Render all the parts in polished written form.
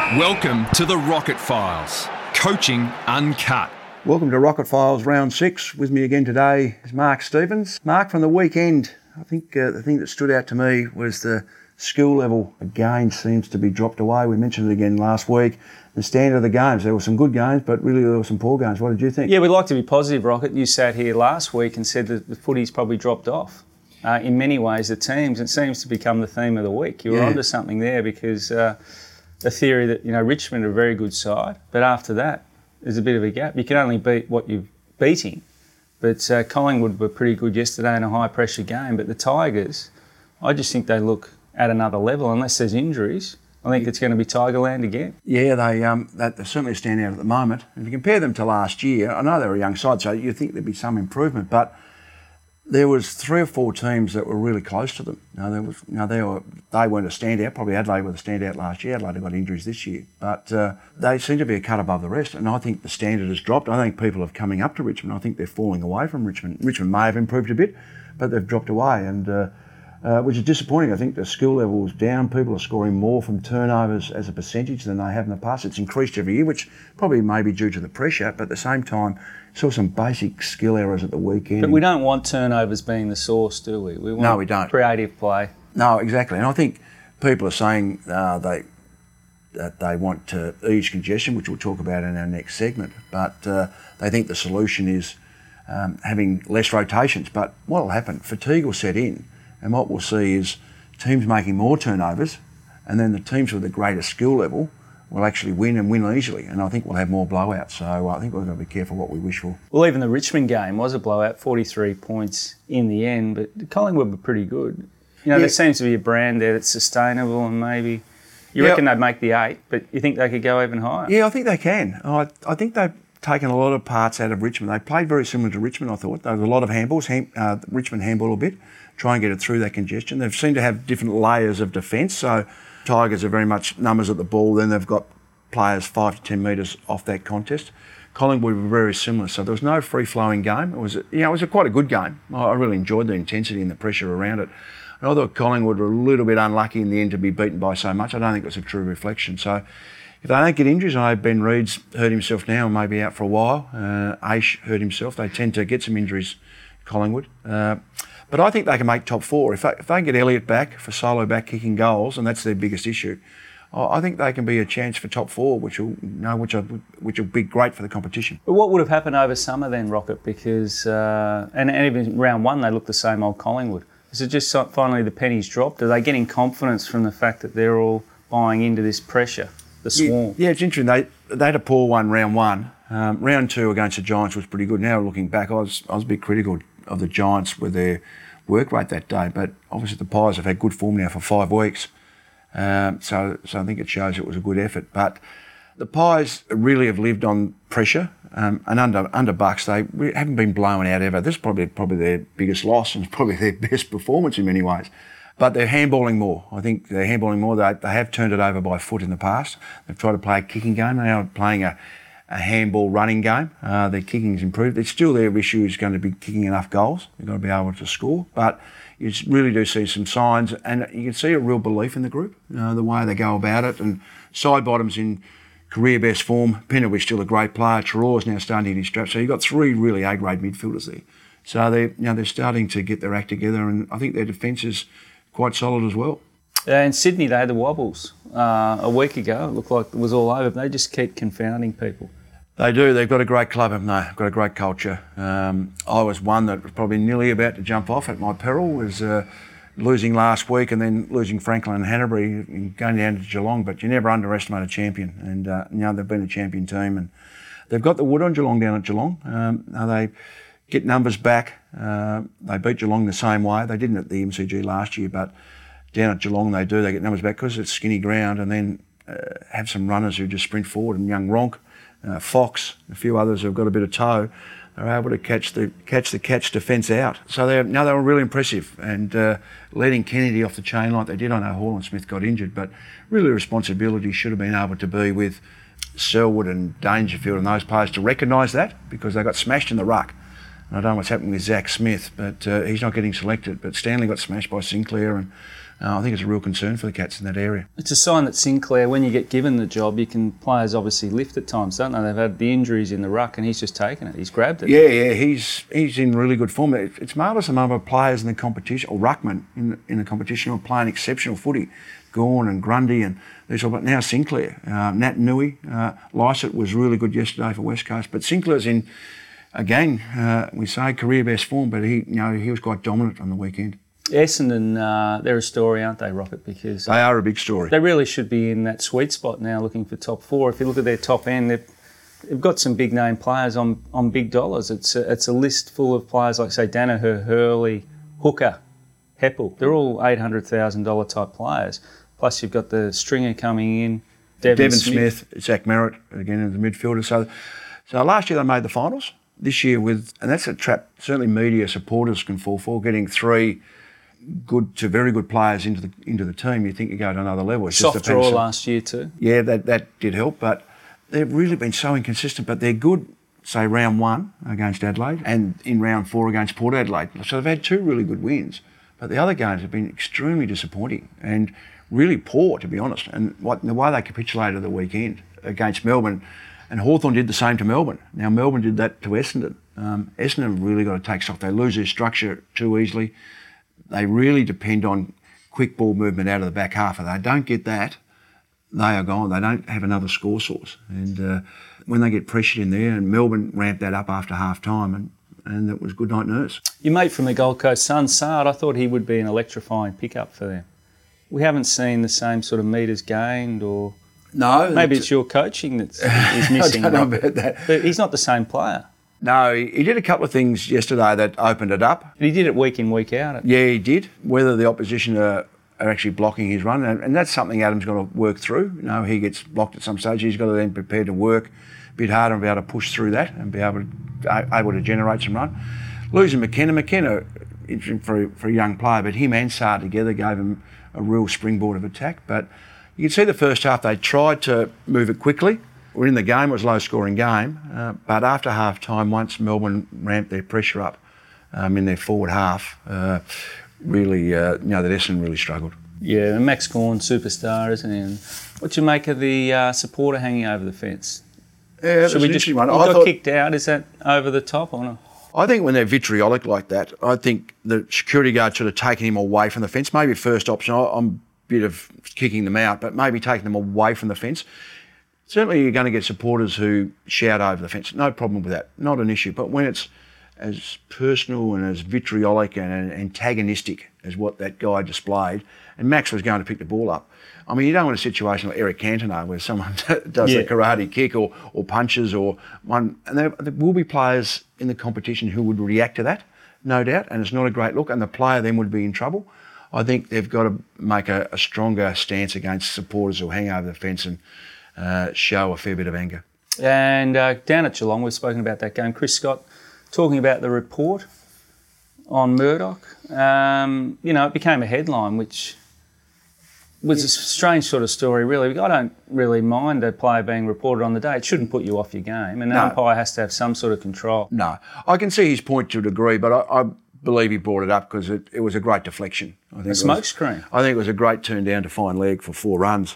Welcome to the Rocket Files, Coaching Uncut. Welcome to Rocket Files Round 6. With me again today is Mark Stevens. Mark, from the weekend, I think the thing that stood out to me was the skill level again seems to be dropped away. We mentioned it again last week. The standard of the games, there were some good games, but really there were some poor games. What did you think? Yeah, we'd like to be positive, Rocket. You sat here last week and said that the footy's probably dropped off. In many ways, the teams, it seems to become the theme of the week. You were onto something there because the theory that, Richmond are a very good side, but after that, there's a bit of a gap. You can only beat what you're beating. But Collingwood were pretty good yesterday in a high-pressure game. But the Tigers, I just think they look at another level. Unless there's injuries, I think it's going to be Tigerland again. Yeah, they certainly stand out at the moment. If you compare them to last year, I know they were a young side, so you'd think there'd be some improvement, but there was 3 or 4 teams that were really close to them. They weren't a standout. Probably Adelaide were the standout last year. Adelaide have got injuries this year. But they seem to be a cut above the rest. And I think the standard has dropped. I think people are coming up to Richmond. I think they're falling away from Richmond. Richmond may have improved a bit, but they've dropped away, and which is disappointing. I think the skill level is down. People are scoring more from turnovers as a percentage than they have in the past. It's increased every year, which probably may be due to the pressure, but at the same time, saw some basic skill errors at the weekend. But we don't want turnovers being the source, do we? No, we don't. Creative play. No, exactly. And I think people are saying that they want to ease congestion, which we'll talk about in our next segment, but they think the solution is having less rotations. But what will happen? Fatigue will set in, and what we'll see is teams making more turnovers, and then the teams with the greater skill level will actually win and win easily, and I think we'll have more blowouts. So I think we've got to be careful what we wish for. Well, even the Richmond game was a blowout, 43 points in the end, but Collingwood were pretty good. There seems to be a brand there that's sustainable, and maybe you reckon they'd make the 8, but you think they could go even higher? Yeah, I think they can. I think they've taken a lot of parts out of Richmond. They played very similar to Richmond, I thought. There was a lot of handballs. Richmond handball a bit, try and get it through that congestion. They've seemed to have different layers of defence, so Tigers are very much numbers at the ball, then they've got players 5 to 10 metres off that contest. Collingwood were very similar, so there was no free-flowing game. It was quite a good game. I really enjoyed the intensity and the pressure around it. And I thought Collingwood were a little bit unlucky in the end to be beaten by so much. I don't think it was a true reflection. So if they don't get injuries, I know Ben Reed's hurt himself now and may be out for a while. Aish hurt himself. They tend to get some injuries, Collingwood. But I think they can make top 4. If they get Elliott back, for Solo back kicking goals, and that's their biggest issue, I think they can be a chance for top 4, which will be great for the competition. But what would have happened over summer then, Rocket? Because and even round 1, they looked the same old Collingwood. Is it just finally the pennies dropped? Are they getting confidence from the fact that they're all buying into this pressure, the swarm? Yeah, it's interesting. They had a poor one round 1. Round 2 against the Giants was pretty good. Now looking back, I was a bit critical of the Giants with their work rate that day, but obviously the Pies have had good form now for 5 weeks. So I think it shows it was a good effort. But the Pies really have lived on pressure, and under Bucks they haven't been blown out ever. This is probably their biggest loss, and it's probably their best performance in many ways. But they're handballing more. I think they're handballing more. They have turned it over by foot in the past. They've tried to play a kicking game. They are playing a handball running game. Their kicking's improved. It's still their issue is going to be kicking enough goals. They've got to be able to score. But you really do see some signs, and you can see a real belief in the group, the way they go about it. And Sidebottom's in career best form. Pennerwick's still a great player. Traore's now starting to hit his strap. So you've got 3 really A-grade midfielders there. So they're starting to get their act together, and I think their defence is quite solid as well. In Sydney, they had the wobbles a week ago. It looked like it was all over, but they just keep confounding people. They do. They've got a great club, haven't they? They've got a great culture. I was one that was probably nearly about to jump off at my peril, was losing last week and then losing Franklin and Hanbury and going down to Geelong. But you never underestimate a champion. And they've been a champion team. And they've got the wood on Geelong down at Geelong. They get numbers back. They beat Geelong the same way. They didn't at the MCG last year, but down at Geelong they do. They get numbers back because it's skinny ground, and then have some runners who just sprint forward. And young Ronk, Fox, a few others who've got a bit of toe, are able to catch the catch defence out. So they were really impressive, and letting Kennedy off the chain like they did. I know Hall and Smith got injured, but really responsibility should have been able to be with Selwood and Dangerfield and those players to recognise that, because they got smashed in the ruck. And I don't know what's happening with Zach Smith, but he's not getting selected. But Stanley got smashed by Sinclair, and I think it's a real concern for the Cats in that area. It's a sign that Sinclair, when you get given the job, players obviously lift at times, don't they? They've had the injuries in the ruck and he's just taken it. He's grabbed it. Yeah, he's in really good form. It's marvellous the number of players in the competition, or ruckmen in the competition, are playing exceptional footy. Gorn and Grundy and these all, but now Sinclair, Nat Nui, Lysett was really good yesterday for West Coast, but Sinclair's in, again, we say career best form, but he was quite dominant on the weekend. Essendon, they're a story, aren't they, Rocket? Because they are a big story. They really should be in that sweet spot now, looking for top four. If you look at their top end, they've got some big name players on big dollars. It's a list full of players like, say, Danaher, Hurley, Hooker, Heppel. They're all $800,000 type players. Plus, you've got the stringer coming in, Devon Smith, Zach Merritt again in the midfielder. So last year they made the finals. This year and that's a trap. Certainly, media supporters can fall for getting 3 good to very good players into the team. You think you go to another level. It's soft draw last year too. Yeah, that did help, but they've really been so inconsistent. But they're good, say round 1 against Adelaide and in round 4 against Port Adelaide. So they've had 2 really good wins, but the other games have been extremely disappointing and really poor, to be honest. And the way they capitulated the weekend against Melbourne, and Hawthorn did the same to Melbourne. Now Melbourne did that to Essendon. Essendon really got to take stock. They lose their structure too easily. They really depend on quick ball movement out of the back half. If they don't get that, they are gone. They don't have another score source. And when they get pressured in there, and Melbourne ramped that up after half time, and it was good night nurse. Your mate from the Gold Coast, Sun Sard, I thought he would be an electrifying pickup for them. We haven't seen the same sort of metres gained, or no, maybe it's your coaching that is missing. I don't know about that. But he's not the same player. No, he did a couple of things yesterday that opened it up. But he did it week in, week out. Yeah, he did. Whether the opposition are actually blocking his run, and that's something Adam's got to work through. He gets blocked at some stage. He's got to then prepare to work a bit harder and be able to push through that and be able to generate some run. Losing McKenna for a young player, but him and Sard together gave him a real springboard of attack. But you can see the first half they tried to move it quickly. We're in the game, it was a low-scoring game, but after half-time, once Melbourne ramped their pressure up in their forward half, that Essendon really struggled. Yeah, and Max Gawn, superstar, isn't he? And what do you make of the supporter hanging over the fence? Yeah, that's an interesting one. He got kicked out, is that over the top or not? I think when they're vitriolic like that, I think the security guard should have taken him away from the fence. Maybe first option, I'm a bit of kicking them out, but maybe taking them away from the fence. Certainly you're going to get supporters who shout over the fence. No problem with that. Not an issue. But when it's as personal and as vitriolic and antagonistic as what that guy displayed, and Max was going to pick the ball up. I mean, you don't want a situation like Eric Cantona where someone does a karate kick or punches or one. And there will be players in the competition who would react to that, no doubt, and it's not a great look, and the player then would be in trouble. I think they've got to make a stronger stance against supporters who hang over the fence and show a fair bit of anger. And down at Geelong, we've spoken about that game. Chris Scott talking about the report on Murdoch. It became a headline, which was a strange sort of story, really. I don't really mind a player being reported on the day. It shouldn't put you off your game, and the umpire has to have some sort of control. No, I can see his point to a degree, but I believe he brought it up because it was a great deflection. A smokescreen. I think it was a great turn down to fine leg for 4 runs.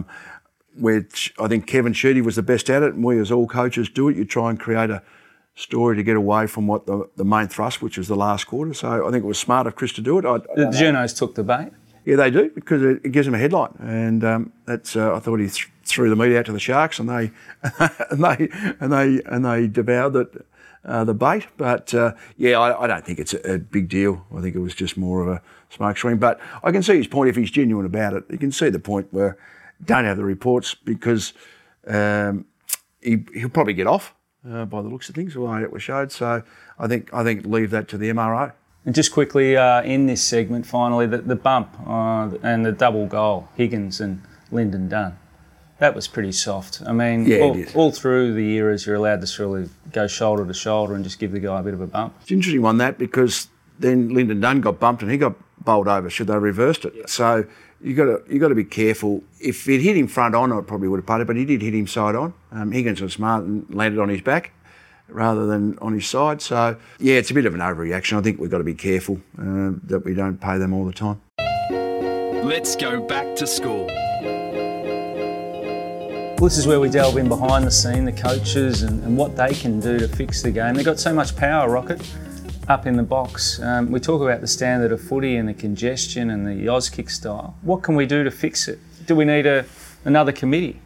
Which I think Kevin Sheedy was the best at it, and we as all coaches do it. You try and create a story to get away from what the main thrust, which was the last quarter. So I think it was smart of Chris to do it. The journos took the bait. Yeah, they do, because it gives them a headline, and that's. I thought he threw the meat out to the Sharks, and they devoured the bait. But I don't think it's a big deal. I think it was just more of a smoke screen. But I can see his point if he's genuine about it. You can see the point where don't have the reports because he'll probably get off by the looks of things, the way it was showed. So I think leave that to the MRO. And just quickly in this segment, finally, the bump and the double goal, Higgins and Lyndon Dunn. That was pretty soft. I mean, all through the eras, you're allowed to sort of go shoulder to shoulder and just give the guy a bit of a bump. It's an interesting one, that, because then Lyndon Dunn got bumped and he got bowled over. Should they reversed it? Yeah. So you got to be careful. If it hit him front on, I probably would have putted, but he did hit him side on. Higgins was smart and landed on his back rather than on his side. So, yeah, it's a bit of an overreaction. I think we've got to be careful that we don't pay them all the time. Let's go back to school. Well, this is where we delve in behind the scene, the coaches and what they can do to fix the game. They've got so much power, Rocket, up in the box. We talk about the standard of footy and the congestion and the Auskick style. What can we do to fix it? Do we need another committee?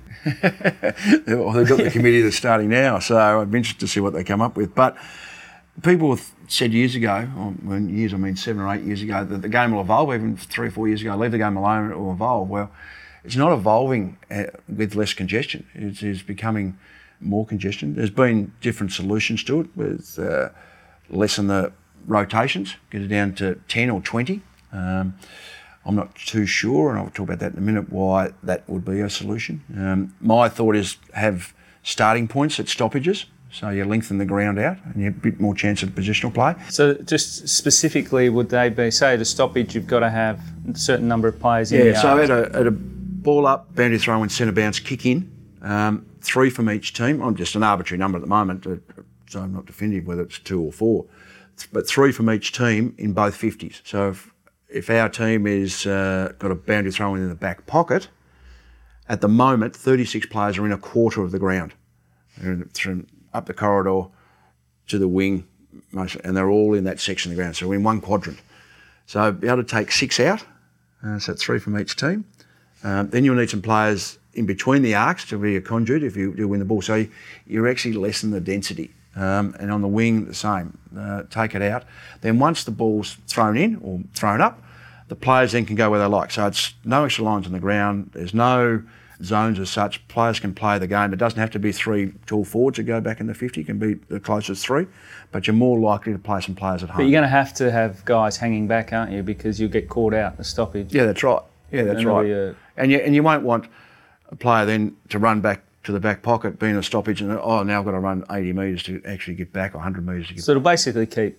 Well, they've got the committee that's starting now, so I'd be interested to see what they come up with. But people said years ago, when years I mean 7 or 8 years ago, that the game will evolve. Even 3 or 4 years ago, leave the game alone, it will evolve. Well, it's not evolving with less congestion. It is becoming more congestion. There's been different solutions to it, with lessen the rotations, get it down to 10 or 20. I'm not too sure, and I'll talk about that in a minute, why that would be a solution. My thought is have starting points at stoppages, so you lengthen the ground out and you have a bit more chance of positional play. So just specifically, would they be, say at a stoppage, you've got to have a certain number of players in the Yeah, so at a ball up, boundary throw in, centre bounce, kick in, 3 from each team. I'm just an arbitrary number at the moment, so I'm not definitive whether it's 2 or 4, but 3 from each team in both 50s. So if our team is got a boundary throw in the back pocket, at the moment 36 players are in a quarter of the ground. They're from up the corridor to the wing, and they're all in that section of the ground. So we're in one quadrant. So be able to take 6 out, so 3 from each team. Then you'll need some players in between the arcs to be a conduit if you do win the ball. So you actually lessen the density. And on the wing, the same. Take it out. Then once the ball's thrown in or thrown up, the players then can go where they like. So it's no extra lines on the ground. There's no zones as such. Players can play the game. It doesn't have to be 3 tall forwards to go back in the 50. It can be the closest 3. But you're more likely to play some players at home. But you're going to have guys hanging back, aren't you? Because you'll get caught out in the stoppage. Yeah, that's right. Yeah, that's right. And you won't want a player then to run back to the back pocket, being a stoppage, and now I've got to run 80 metres to actually get back, or 100 metres to get back. So it'll basically keep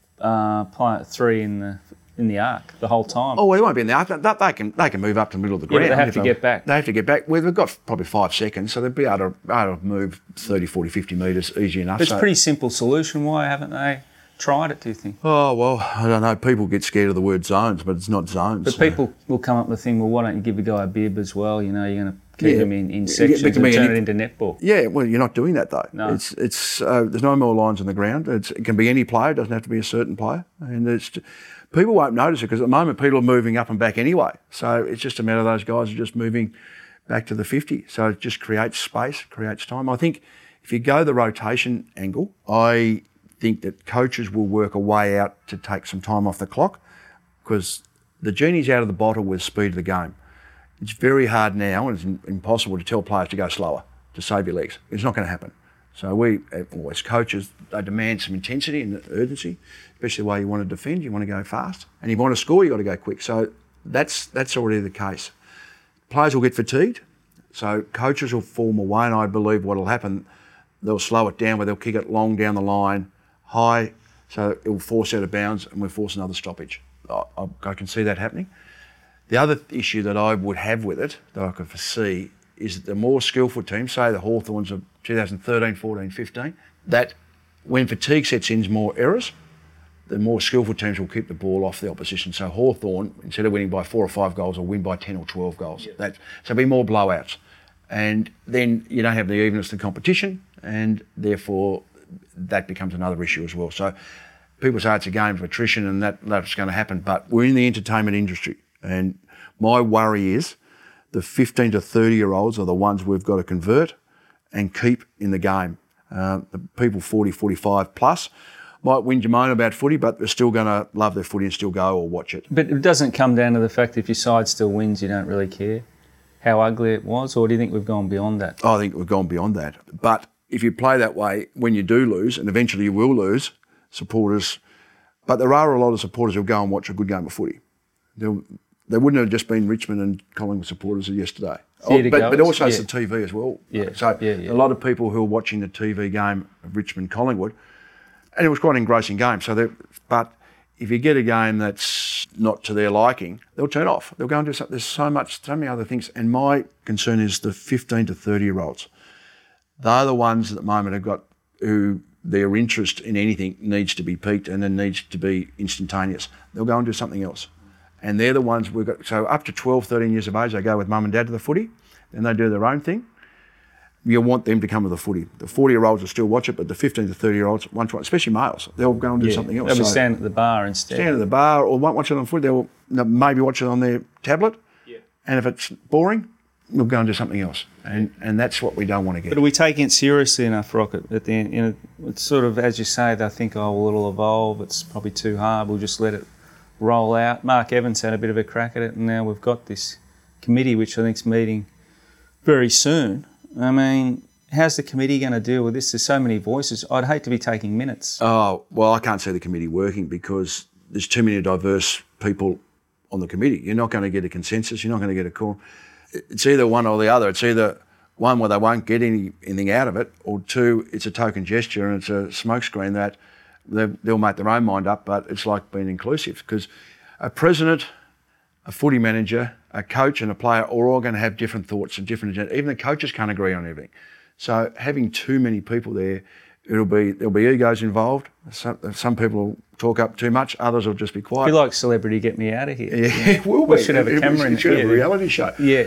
player 3 in the arc the whole time. Oh, well, they won't be in the arc. They can move up to the middle of the ground. Yeah, they have to get back. They have to get back. Well, they've got probably 5 seconds, so they'll be able to move 30, 40, 50 metres easy enough. It's a pretty simple solution. Why haven't they tried it, do you think? Oh, well, I don't know. People get scared of the word zones, but it's not zones. But people will come up with the thing, well, why don't you give a guy a bib as well? You know, you're going to keep him in sections and turn it into netball. Yeah, well, you're not doing that, though. No. It's there's no more lines on the ground. It can be any player. It doesn't have to be a certain player. And people won't notice it because at the moment people are moving up and back anyway. So it's just a matter of those guys are just moving back to the 50. So it just creates space, creates time. I think if you go the rotation angle, I think that coaches will work a way out to take some time off the clock, because the genie's out of the bottle with speed of the game. It's very hard now, and it's impossible to tell players to go slower, to save your legs. It's not going to happen. So we, as coaches, they demand some intensity and urgency, especially the way you want to defend. You want to go fast, and if you want to score, you've got to go quick. So that's already the case. Players will get fatigued, so coaches will form away, and I believe what will happen, they'll slow it down, where they'll kick it long down the line, high, so it will force out of bounds, and we'll force another stoppage. I can see that happening. The other issue that I would have with it, that I could foresee, is that the more skillful teams, say the Hawthorns of 2013, 14, 15, that when fatigue sets in, more errors, the more skillful teams will keep the ball off the opposition. So Hawthorn, instead of winning by 4 or 5 goals, will win by 10 or 12 goals. Yeah. So there'll be more blowouts. And then you don't have the evenness of the competition, and therefore that becomes another issue as well. So people say it's a game of attrition and that's going to happen, but we're in the entertainment industry, and my worry is the 15 to 30-year-olds are the ones we've got to convert and keep in the game. The people 40, 45 plus might whinge and moan about footy, but they're still going to love their footy and still go or watch it. But it doesn't come down to the fact that if your side still wins, you don't really care how ugly it was, or do you think we've gone beyond that? I think we've gone beyond that. But if you play that way, when you do lose, and eventually you will lose, supporters, but there are a lot of supporters who'll go and watch a good game of footy. They wouldn't have just been Richmond and Collingwood supporters yesterday. But also it's the TV as well. Yeah. So a lot of people who are watching the TV game of Richmond-Collingwood, and it was quite an engrossing game. But if you get a game that's not to their liking, they'll turn off. They'll go and do something. There's so many other things. And my concern is the 15 to 30-year-olds. They're the ones at the moment who their interest in anything needs to be piqued and then needs to be instantaneous. They'll go and do something else. And they're the ones we've got. So up to 12, 13 years of age, they go with mum and dad to the footy, and they do their own thing. You want them to come to the footy. The 40-year-olds will still watch it, but the 15 to 30-year-olds won't watch, especially males. They'll go and do something else. They'll be standing at the bar instead. Stand at the bar or won't watch it on footy. They'll maybe watch it on their tablet. Yeah. And if it's boring, we'll go and do something else. And that's what we don't want to get. But are we taking it seriously enough, Rocket, at the end? You know, it's sort of, as you say, they think, oh, well, it'll evolve. It's probably too hard. We'll just let it roll out. Mark Evans had a bit of a crack at it, and now we've got this committee, which I think is meeting very soon. I mean, how's the committee going to deal with this? There's so many voices. I'd hate to be taking minutes. Oh, well, I can't see the committee working because there's too many diverse people on the committee. You're not going to get a consensus. You're not going to get a call. It's either one or the other. It's either one where they won't get anything out of it, or two, it's a token gesture and it's a smokescreen that they'll make their own mind up, but it's like being inclusive because a president, a footy manager, a coach and a player are all going to have different thoughts and different agendas. Even the coaches can't agree on everything. So having too many people there, there'll be egos involved. Some people will talk up too much, others will just be quiet. Be like Celebrity Get Me Out of Here. Yeah, it will be. We should have a camera in it. Should have a reality show. Yeah.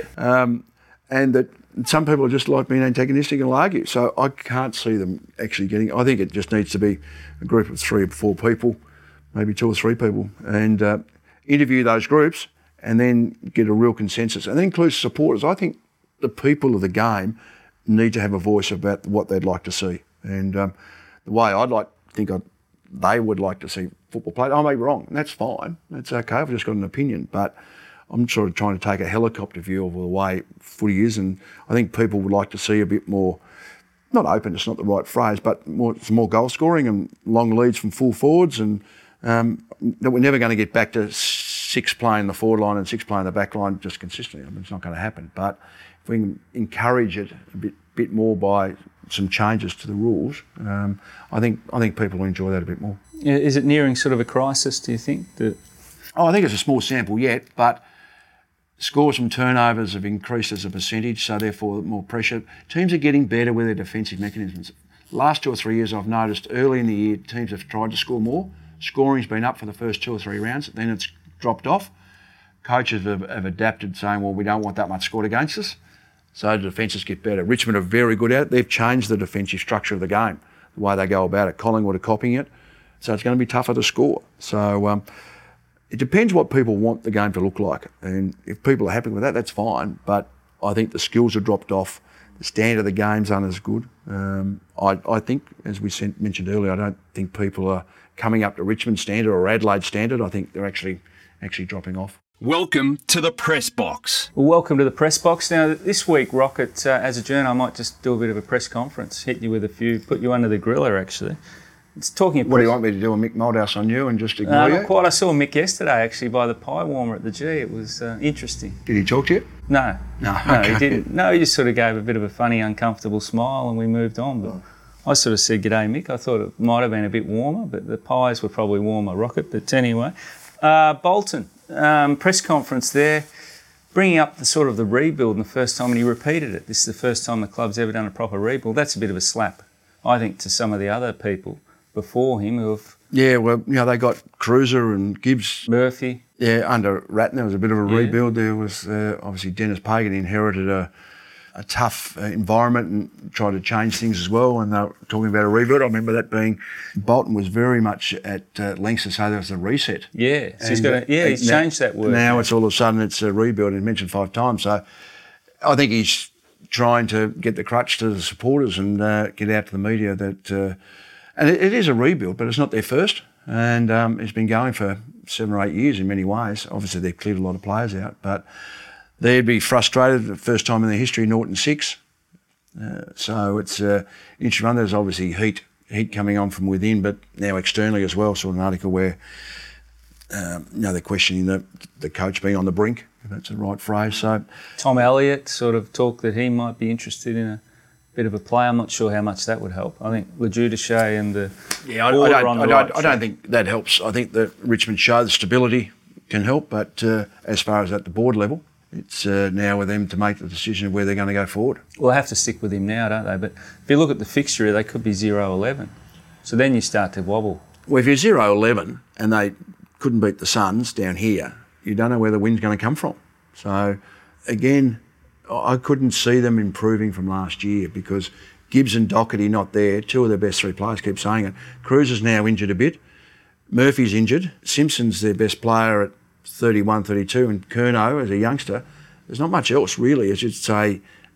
And that some people are just like being antagonistic and will argue. So I can't see them actually getting. I think it just needs to be a group of 3 or 4 people, maybe 2 or 3 people, and interview those groups and then get a real consensus. And that includes supporters. I think the people of the game need to have a voice about what they'd like to see. And the way they would like to see football played, I may be wrong, and that's fine. That's okay. I've just got an opinion, but I'm sort of trying to take a helicopter view of the way footy is, and I think people would like to see a bit more, not openness, not the right phrase, but some more goal scoring and long leads from full forwards, and that we're never going to get back to 6 playing the forward line and 6 playing the back line just consistently. I mean, it's not going to happen. But if we can encourage it a bit more by some changes to the rules, I think people will enjoy that a bit more. Is it nearing sort of a crisis, do you think? I think it's a small sample yet, but scores from turnovers have increased as a percentage, so therefore more pressure. Teams are getting better with their defensive mechanisms. Last 2 or 3 years I've noticed early in the year teams have tried to score more. Scoring's been up for the first 2 or 3 rounds, then it's dropped off. Coaches have adapted saying, well, we don't want that much scored against us. So the defences get better. Richmond are very good at it. They've changed the defensive structure of the game, the way they go about it. Collingwood are copying it. So it's going to be tougher to score. So it depends what people want the game to look like. And if people are happy with that, that's fine. But I think the skills have dropped off. The standard of the game's aren't as good. I think, as we mentioned earlier, I don't think people are coming up to Richmond standard or Adelaide standard. I think they're actually dropping off. Welcome to the Press Box. Well, welcome to the Press Box. Now, this week, Rocket, as a journo, I might just do a bit of a press conference, hit you with a few, put you under the griller, actually. It's talking. What do you want me to do, a Mick Moldhouse on you and just ignore you? Not quite. I saw Mick yesterday, actually, by the pie warmer at the G. It was interesting. Did he talk to you? No. No, he didn't. No, he just sort of gave a bit of a funny, uncomfortable smile and we moved on. But I sort of said, g'day, Mick. I thought it might have been a bit warmer, but the pies were probably warmer, Rocket. But anyway, Bolton. Press conference there, bringing up the sort of the rebuild, and the first time, and he repeated it. This is the first time the club's ever done a proper rebuild. That's a bit of a slap, I think, to some of the other people before him who have... Yeah, well, you know, they got Cruiser and Gibbs. Murphy. Yeah, under Ratton, there was a bit of a rebuild. There was, obviously, Dennis Pagan inherited a tough environment and tried to change things as well, and they were talking about a rebuild. I remember that being... Bolton was very much at lengths to say there was a reset. Yeah, so he's changed that word. Now it's all of a sudden it's a rebuild, and mentioned 5 times. So I think he's trying to get the crutch to the supporters and get out to the media that... and it is a rebuild, but it's not their first. And it's been going for 7 or 8 years in many ways. Obviously, they've cleared a lot of players out, but they'd be frustrated the first time in their history, Norton 6. So it's an interesting run. There's obviously heat coming on from within, but now externally as well. Saw an article where they're questioning the coach being on the brink, if that's the right phrase. So Tom Elliott sort of talked that he might be interested in a bit of a play. I'm not sure how much that would help. I think Lejudice and the I don't think that helps. I think that Richmond show the stability can help, but as far as at the board level, it's now with them to make the decision of where they're going to go forward. Well, they have to stick with him now, don't they? But if you look at the fixture, they could be 0-11. So then you start to wobble. Well, if you're 0-11 and they couldn't beat the Suns down here, you don't know where the wind's going to come from. So, again, I couldn't see them improving from last year because Gibbs and Doherty not there, two of their best three players, keep saying it. Cruz is now injured a bit. Murphy's injured. Simpson's their best player at 31, 32, and Curnow as a youngster. There's not much else really, as you'd say,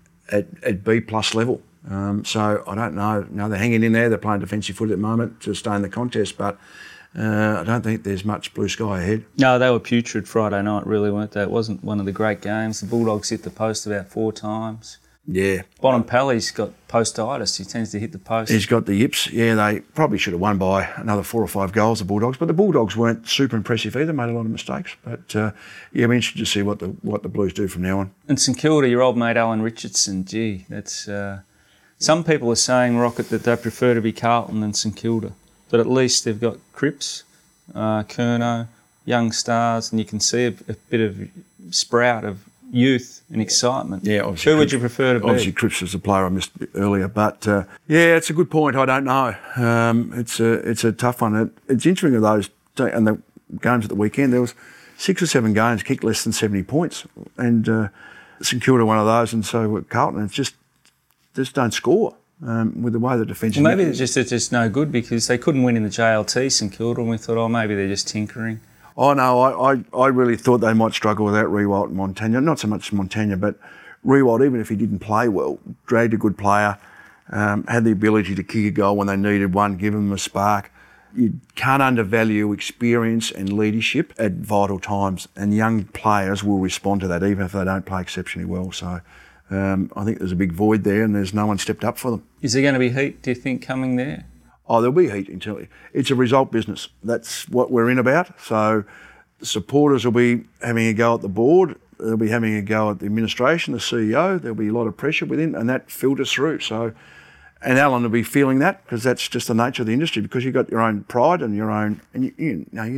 at B plus level. So I don't know. No, they're hanging in there. They're playing defensive foot at the moment to stay in the contest, but I don't think there's much blue sky ahead. No, they were putrid Friday night, really, weren't they? It wasn't one of the great games. The Bulldogs hit the post about 4 times. Yeah. Bontempelli's got postitis. He tends to hit the post. He's got the yips. Yeah, they probably should have won by another 4 or 5 goals, the Bulldogs. But the Bulldogs weren't super impressive either, made a lot of mistakes. But, yeah, I'm interested to see what the Blues do from now on. And St Kilda, your old mate Alan Richardson, gee, that's... some people are saying, Rocket, that they prefer to be Carlton than St Kilda. But at least they've got Cripps, Curnow, young stars, and you can see a bit of sprout of youth and excitement. Yeah, obviously. Who would you prefer to be? Obviously, Cripps was a player I missed earlier, but yeah, it's a good point. I don't know. It's a tough one. It's interesting of those and the games at the weekend. There was 6 or 7 games kicked less than 70 points, and St Kilda one of those, and so Carlton. It's just don't score with the way the defence. Well, maybe they're just no good because they couldn't win in the JLT, St Kilda, and we thought, oh, maybe they're just tinkering. Oh, no, I really thought they might struggle without Riewoldt and Montagna. Not so much Montagna, but Riewoldt, even if he didn't play well, dragged a good player, had the ability to kick a goal when they needed one, give them a spark. You can't undervalue experience and leadership at vital times, and young players will respond to that even if they don't play exceptionally well. So I think there's a big void there and there's no one stepped up for them. Is there going to be heat, do you think, coming there? Oh, there'll be heat until it's a result business. That's what we're in about. So the supporters will be having a go at the board. They'll be having a go at the administration, the CEO. There'll be a lot of pressure within, and that filters through. So, and Alan will be feeling that because that's just the nature of the industry. Because you've got your own pride and your own, and you're not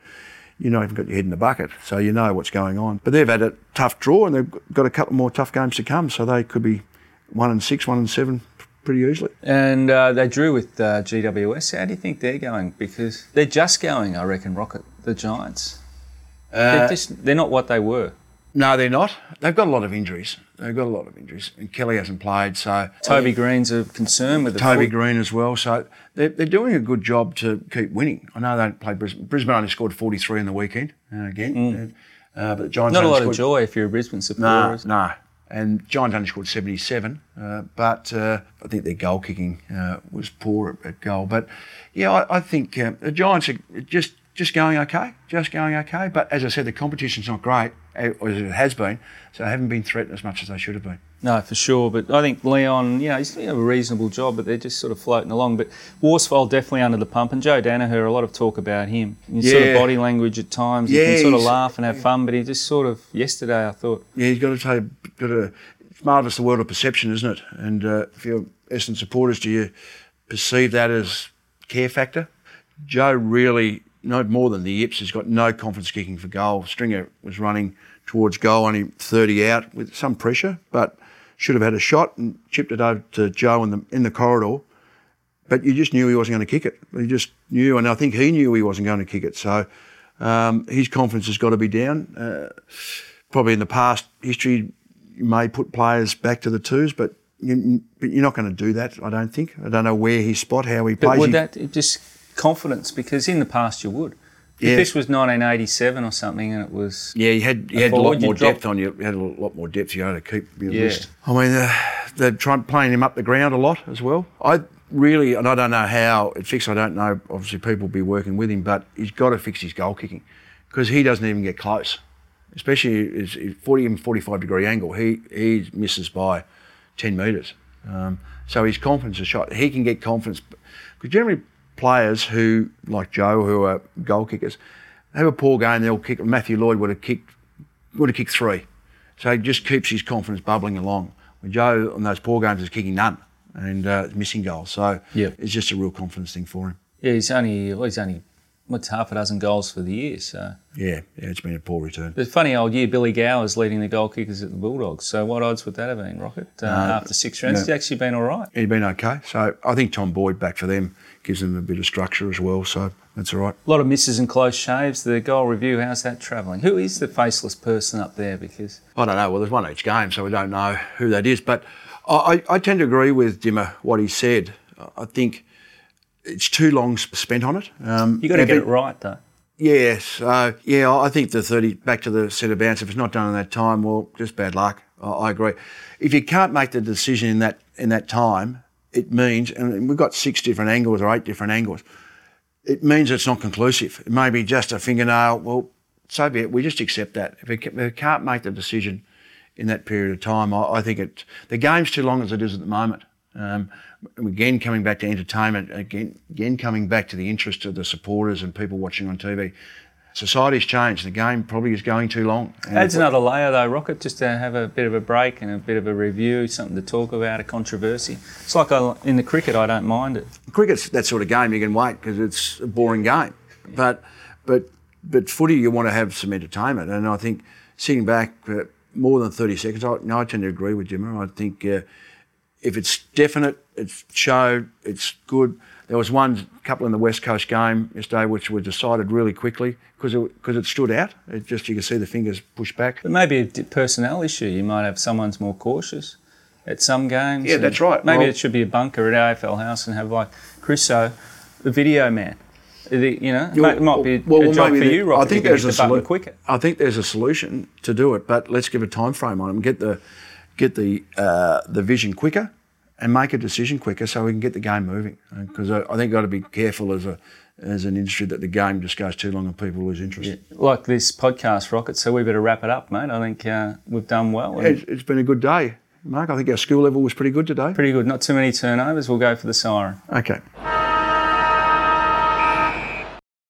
even got your head in the bucket, so you know what's going on. But they've had a tough draw, and they've got a couple more tough games to come. So they could be 1-6, 1-7. Pretty easily. And they drew with GWS. How do you think they're going? Because they're just going, I reckon, Rocket, the Giants. They're not what they were. No, they're not. They've got a lot of injuries. And Kelly hasn't played, so... Toby Green's a concern with the Toby foot. Green as well. So they're doing a good job to keep winning. I know they don't play Brisbane. Brisbane only scored 43 in the weekend, again. But the Giants not a lot of joy if you're a Brisbane supporter. No. And Giants only scored 77, but I think their goal kicking was poor at goal. But yeah, I think the Giants are just going okay, But as I said, the competition's not great, as it has been, so they haven't been threatened as much as they should have been. No, for sure. But I think Leon, he's doing a reasonable job, but they're just sort of floating along. But Worsfold definitely under the pump, and Joe Danaher, a lot of talk about him. His sort of body language at times, you can sort of laugh and have fun, but he just sort of, yesterday I thought... Yeah, he's got to it's marvellous, the world of perception, isn't it? And if you're Essendon supporters, do you perceive that as care factor? Joe really, no more than the yips, has got no confidence kicking for goal. Stringer was running towards goal, only 30 out with some pressure, but should have had a shot and chipped it over to Joe in the corridor. But you just knew he wasn't going to kick it. You just knew, and I think he knew he wasn't going to kick it. So his confidence has got to be down. Probably in the past history, you may put players back to the twos, but you're not going to do that, I don't think. I don't know where his spot, how he plays. But would that just confidence? Because in the past you would. If this was 1987 or something and it was... Yeah, you had a lot more depth on you. You had a lot more depth you had to keep your list. I mean, they're playing him up the ground a lot as well. I really, and I don't know how it fixed, I don't know, obviously people will be working with him, but he's got to fix his goal kicking because he doesn't even get close. Especially his 40 and 45 degree angle, he misses by 10 metres. So his confidence is shot. He can get confidence. Because generally players who, like Joe, who are goal kickers, they have a poor game, they'll kick. Matthew Lloyd would have kicked 3. So he just keeps his confidence bubbling along. When Joe, on those poor games, is kicking none and missing goals. So it's just a real confidence thing for him. Yeah, he's only half a dozen goals for the year. So Yeah, it's been a poor return. it's a funny old year. Billy Gower's leading the goal kickers at the Bulldogs. So what odds would that have been, Rocket? After 6 rounds, no. He's actually been all right. He's been okay. So I think Tom Boyd back for them gives them a bit of structure as well. So that's all right. A lot of misses and close shaves. The goal review, how's that travelling? Who is the faceless person up there? Because I don't know. Well, there's one each game, so we don't know who that is. But I tend to agree with Dimmer, what he said. I think it's too long spent on it. you got to get it right, though. Yes. I think the 30, back to the centre bounce, if it's not done in that time, well, just bad luck. I agree. If you can't make the decision in that time, it means, and we've got 6 different angles or 8 different angles, it means it's not conclusive. It may be just a fingernail. Well, so be it. We just accept that. If we can't make the decision in that period of time, I think the game's too long as it is at the moment. Again, coming back to entertainment, again coming back to the interest of the supporters and people watching on TV. Society's changed. The game probably is going too long. Adds another layer though, Rocket, just to have a bit of a break and a bit of a review, something to talk about, a controversy. It's like in the cricket, I don't mind it. Cricket's that sort of game you can wait because it's a boring game. But footy, you want to have some entertainment. And I think sitting back more than 30 seconds, I tend to agree with Jimmer. I think if it's definite, it's showed, it's good. There was one couple in the West Coast game yesterday which were decided really quickly because it stood out. You could see the fingers push back. But maybe a personnel issue. You might have someone's more cautious at some games. Yeah, that's right. Maybe it should be a bunker at AFL House and have like Chriso, the video man. It might be a job for you, Rob. I think there's a button quicker. I think there's a solution to do it, but let's give a time frame on it and get the vision quicker and make a decision quicker so we can get the game moving. Because I think you've got to be careful as an industry that the game just goes too long and people lose interest. Yeah. Like this podcast, Rocket, so we better wrap it up, mate. I think we've done well. Yeah, it's been a good day, Mark. I think our skill level was pretty good today. Pretty good. Not too many turnovers. We'll go for the siren. Okay.